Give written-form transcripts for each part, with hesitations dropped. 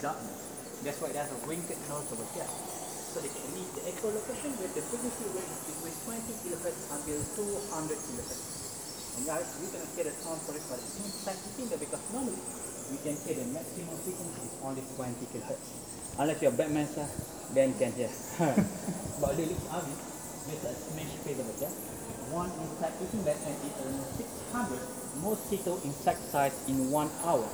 darkness. That's why there's a wrinkled nose over here. So they can leave the echolocation with the frequency range between 20 kHz until 200 kHz. And guys, we can hear the sound for it, but it's inside the finger because normally we can hear the maximum frequency is only 20 kHz. Unless you're Batman, sir, then you can hear. But they look ugly. There's a smash face over here. One insect eating bat can eat almost 600 mosquito insecticides in 1 hour.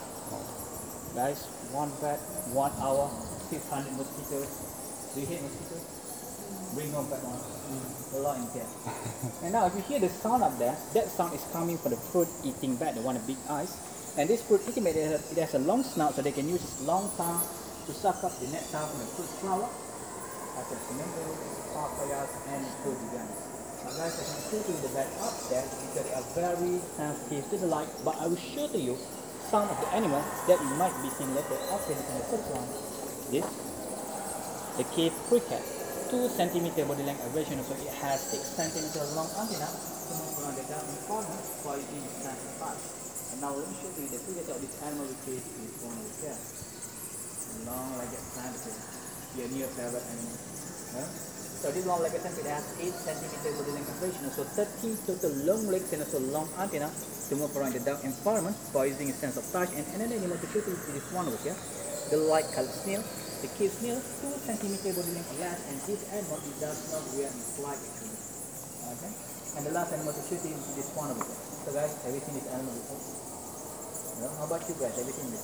Guys, one bat, 1 hour, 600 mosquitoes. Do you hate mosquitoes? Bring home back one. A lot in here. And now if you hear the sound up there, that sound is coming from the fruit eating bat, the one with big eyes. And this fruit eating bat, it has a long snout, so they can use its long tongue to suck up the nectar from the fruit flower, such as tomatoes, papayas, and goji. Now guys, I can show you the bat up there because they are very sensitive to the light, but I will show to you some of the animals that you might be seeing later after looking at the first one. This, the cave cricket, 2 cm body length aversion, so it has 6 cm long antenna to move around the dark environment for using its sense of touch. And now let me show you the figure of this animal, which is this one over here. Long legged sandpit, your new favorite animal. So this long legged sandpit has 8 cm body length aversion, so 13 total long legs and also long antenna to move around the dark environment by using its sense of touch. And another animal to show you is this one over here, the light colored snail. The cave snail, 2 cm body length less, and this animal it does not wear its light actually. Okay. And the last animal to show you is this one over here. So guys, have you seen this animal before? No? How about you guys? Have you seen this?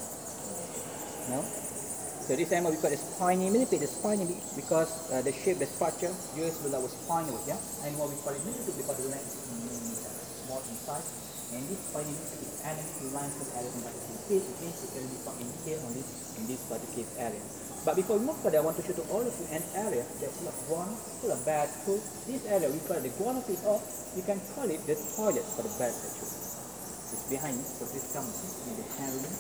No? So this animal we call the spiny millipede. The spiny because the shape, the structure, yours will have a spine over here. And what we call it millipede because the length is small in size. And this spiny millipede is enemy to limestone area in particular cave. It can be found in here only in this particular area. But before we move further, I want to show to all of you an area that's full of guano, full of bats. So this area we call it the guano pit, or you can call it the toilet for the bats actually. It's behind me, so please come in the hand room.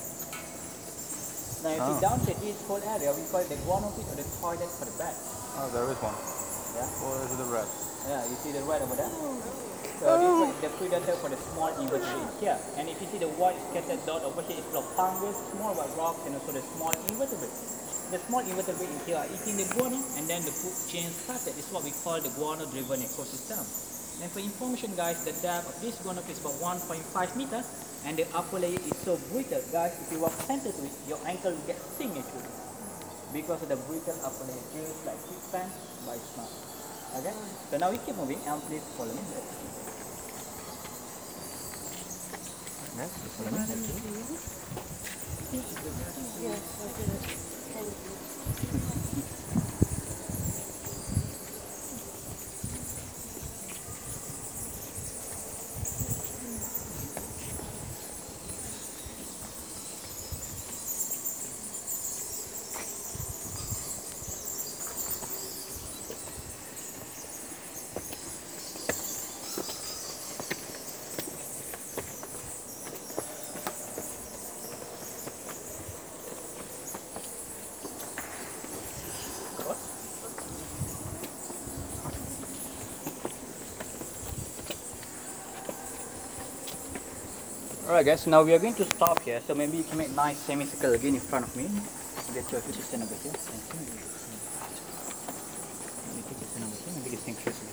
Now if you down to this whole area, we call it the guano pit or the toilet for the bats. Oh, there is one. Yeah. Or is it the rat? Yeah, you see the rat over there? So this is the predator for the small invertebrates here. And if you see the white scattered dot over here, it's full of fungus, small white rocks, and also the small invertebrates. The small invertebrates in here are eating the guano, and then the food chain started. This is what we call the guano-driven ecosystem. And for information guys, the depth of this guano is about 1.5 meters, and the upper layer is so brittle. Guys, if you walk center to it, your ankle will get sting actually. Because of the brittle upper layer, just like quicksand, but it's not. Okay? So now we keep moving, and please follow me. Yes, follow me. Alright guys, now we are going to stop here, so maybe you can make nice semicircle again in front of me. Get your feet to stand over here. Maybe take it stand over here, maybe you can close